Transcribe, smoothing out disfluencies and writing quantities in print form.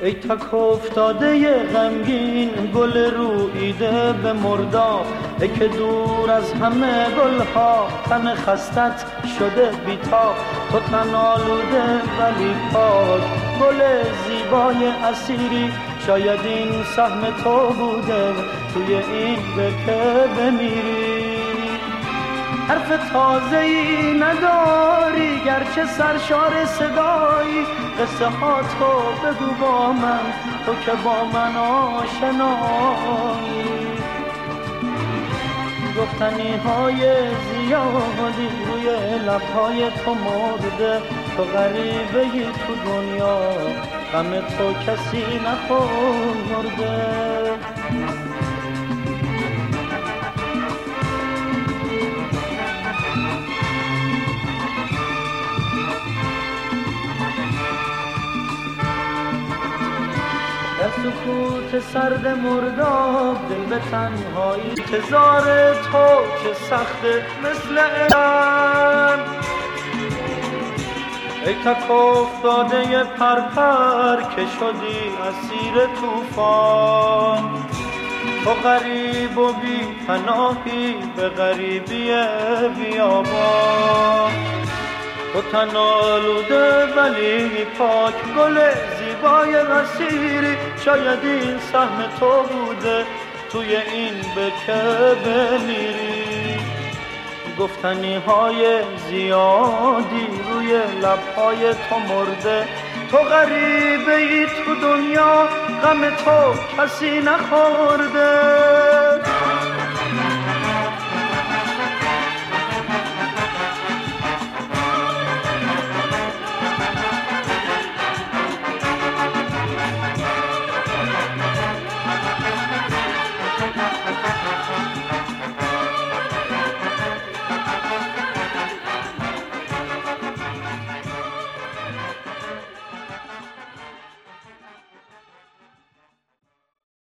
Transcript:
ای تک افتاده غمگین گل روییده به مرداب، ای که دور از همه گلها تن خستت شده بیتاب. تو تن آلوده ولی پاک، گل زیبای اسیری، شاید این سهم تو بوده توی این به که بمیری. حرف تازه‌ای نداری گرچه سرشار صدایی، قصه ها تو بگو با من، تو که با من آشنایی. گفتنی های زیادی روی لبهای تو مرده، تو غریبه‌ای تو دنیا، غم تو کسی نخورده. در سکوت سرد مرداب دل به تنهایی، انتظار تو چه سخته مثل من. ای تک افتاده پرپر که شدی اسیر طوفان، تو غریب و بی پناهی به غریبی بیابان. تو تن آلوده ولی پاک، گل زیبای اسیری، شاید این سهم تو بوده توی این به که بمیری. گفتنی های زیادی روی لبهای تو مرده، تو غریبه ای تو دنیا، غم تو کسی نخورده.